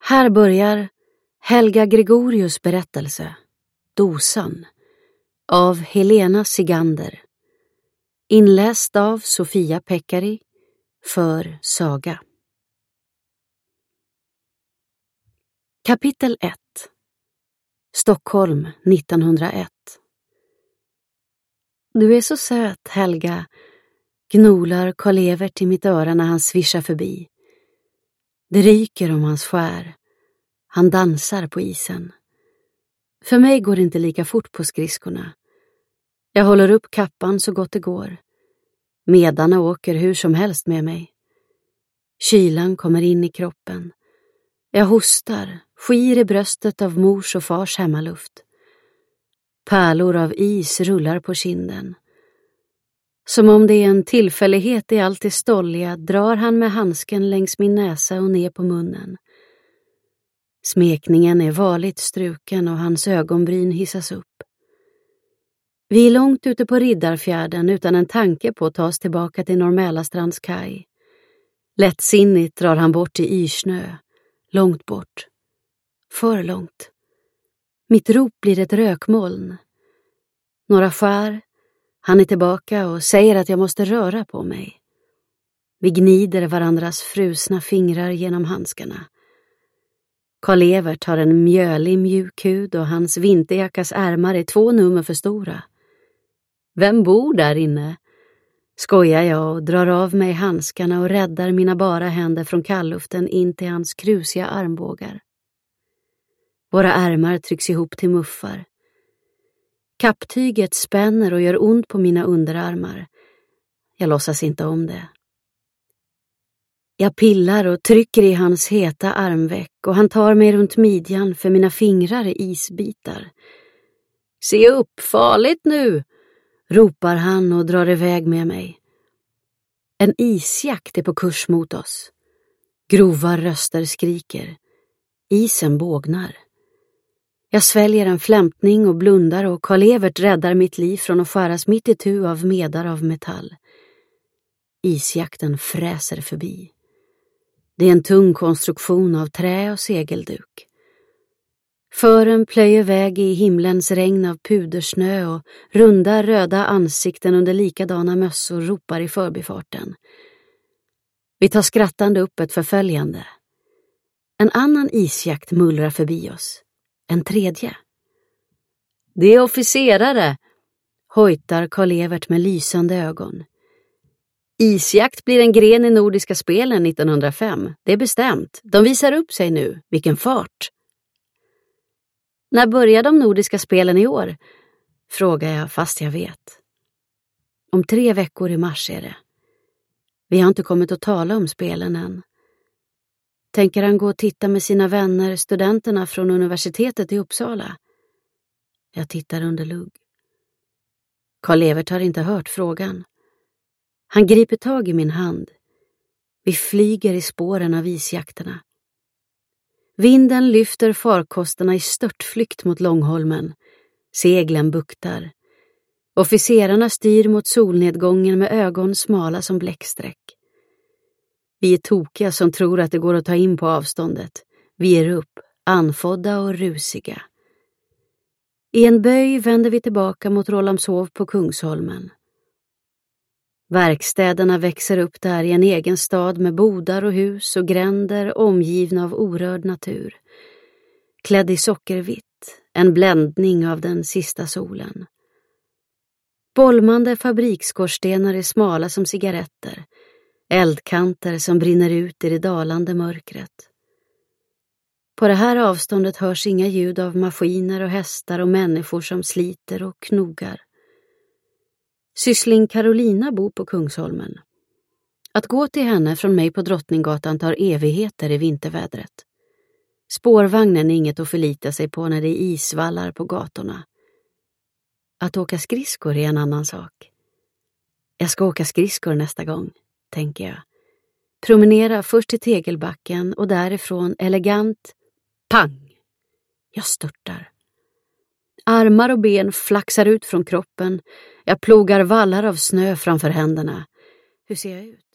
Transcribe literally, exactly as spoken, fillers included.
Här börjar Helga Gregorius berättelse, Dosan, av Helena Sigander. Inläst av Sofia Pekkari för Saga. Kapitel ett. Stockholm nittonhundraett. Du är så söt, Helga, gnolar Karl-Evert i mitt öra när han svischar förbi. Det ryker om hans skär. Han dansar på isen. För mig går det inte lika fort på skridskorna. Jag håller upp kappan så gott det går. Medarna åker hur som helst med mig. Kylan kommer in i kroppen. Jag hostar, skir i bröstet av mors och fars hemmaluft. Pärlor av is rullar på kinden. Som om det är en tillfällighet i allt det stolliga drar han med handsken längs min näsa och ner på munnen. Smekningen är varligt struken och hans ögonbryn hissas upp. Vi är långt ute på Riddarfjärden utan en tanke på att ta oss tillbaka till Norrmälastrands kaj. Lättsinnigt drar han bort till Yrsnö. Långt bort. För långt. Mitt rop blir ett rökmoln. Några skär. Han är tillbaka och säger att jag måste röra på mig. Vi gnider varandras frusna fingrar genom handskarna. Karl-Evert har en mjölig mjuk hud och hans vinterjackas ärmar är två nummer för stora. Vem bor där inne? Skojar jag och drar av mig handskarna och räddar mina bara händer från kallluften in till hans krusiga armbågar. Våra ärmar trycks ihop till muffar. Kapptyget spänner och gör ont på mina underarmar. Jag låtsas inte om det. Jag pillar och trycker i hans heta armveck och han tar mig runt midjan för mina fingrar är isbitar. Se upp, farligt nu! Ropar han och drar iväg med mig. En isjakt är på kurs mot oss. Grova röster skriker. Isen bågnar. Jag sväljer en flämtning och blundar och Karl-Evert räddar mitt liv från att skäras mitt i tu av medar av metall. Isjakten fräser förbi. Det är en tung konstruktion av trä och segelduk. Fören plöjer väg i himlens regn av pudersnö och runda röda ansikten under likadana mössor ropar i förbifarten. Vi tar skrattande upp ett förföljande. En annan isjakt mullrar förbi oss. En tredje. Det är officerare, hojtar Karl-Evert med lysande ögon. Isjakt blir en gren i Nordiska spelen nittonhundrafem. Det är bestämt. De visar upp sig nu. Vilken fart. När börjar de Nordiska spelen i år? Frågar jag fast jag vet. Om tre veckor i mars är det. Vi har inte kommit att tala om spelen än. Tänker han gå och titta med sina vänner, studenterna från universitetet i Uppsala? Jag tittar under lugg. Karl-Evert har inte hört frågan. Han griper tag i min hand. Vi flyger i spåren av isjakterna. Vinden lyfter farkosterna i störtflykt mot Långholmen. Seglen buktar. Officerarna styr mot solnedgången med ögon smala som bläcksträck. Vi är tokiga som tror att det går att ta in på avståndet. Vi är upp, anfodda och rusiga. I en böj vänder vi tillbaka mot Rålambshov på Kungsholmen. Verkstäderna växer upp där i en egen stad med bodar och hus och gränder omgivna av orörd natur. Klädd i sockervitt, en bländning av den sista solen. Bolmande fabriksskorstenar är smala som cigaretter. Eldkanter som brinner ut i det dalande mörkret. På det här avståndet hörs inga ljud av maskiner och hästar och människor som sliter och knogar. Syssling Carolina bor på Kungsholmen. Att gå till henne från mig på Drottninggatan tar evigheter i vintervädret. Spårvagnen är inget att förlita sig på när det är isvallar på gatorna. Att åka skridskor är en annan sak. Jag ska åka skridskor nästa gång, tänker jag. Promenera först till Tegelbacken och därifrån elegant, pang! Jag störtar. Armar och ben flaxar ut från kroppen. Jag plogar vallar av snö framför händerna. Hur ser jag ut?